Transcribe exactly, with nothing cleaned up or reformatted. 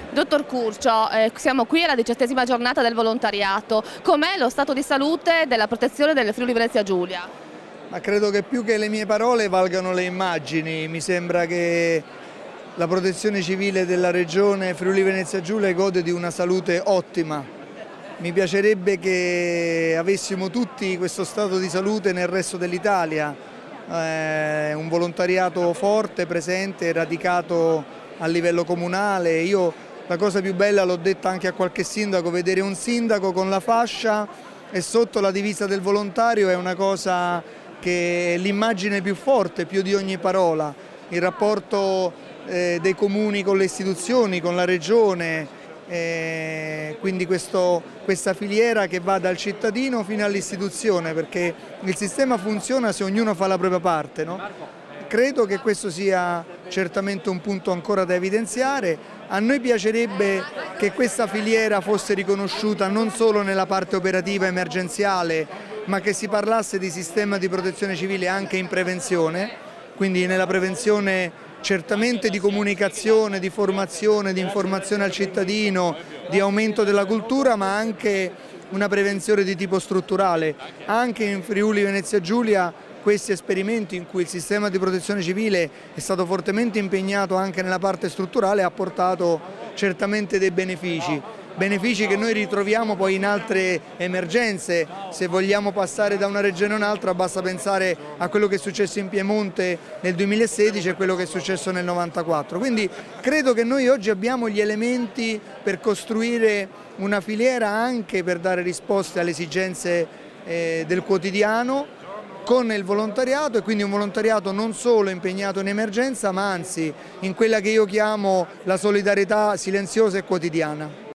Dottor Curcio, eh, siamo qui alla diciottesima giornata del volontariato. Com'è lo stato di salute della protezione del Friuli Venezia Giulia? Ma credo che più che le mie parole valgano le immagini. Mi sembra che la protezione civile della regione Friuli Venezia Giulia gode di una salute ottima. Mi piacerebbe che avessimo tutti questo stato di salute nel resto dell'Italia. Eh, un volontariato forte, presente, radicato a livello comunale. Io la cosa più bella, l'ho detta anche a qualche sindaco, vedere un sindaco con la fascia e sotto la divisa del volontario è una cosa che è l'immagine più forte, più di ogni parola. Il rapporto eh, dei comuni con le istituzioni, con la regione, eh, quindi questo, questa filiera che va dal cittadino fino all'istituzione, perché il sistema funziona se ognuno fa la propria parte, no? Credo che questo sia certamente un punto ancora da evidenziare. A noi piacerebbe che questa filiera fosse riconosciuta non solo nella parte operativa emergenziale, ma che si parlasse di sistema di protezione civile anche in prevenzione, quindi nella prevenzione certamente di comunicazione, di formazione, di informazione al cittadino, di aumento della cultura, ma anche una prevenzione di tipo strutturale. Anche in Friuli Venezia Giulia questi esperimenti in cui il sistema di protezione civile è stato fortemente impegnato anche nella parte strutturale ha portato certamente dei benefici, benefici che noi ritroviamo poi in altre emergenze. Se vogliamo passare da una regione a un'altra basta pensare a quello che è successo in Piemonte nel duemilasedici e quello che è successo nel novantaquattro. Quindi credo che noi oggi abbiamo gli elementi per costruire una filiera anche per dare risposte alle esigenze eh, del quotidiano, con il volontariato, e quindi un volontariato non solo impegnato in emergenza, ma anzi in quella che io chiamo la solidarietà silenziosa e quotidiana.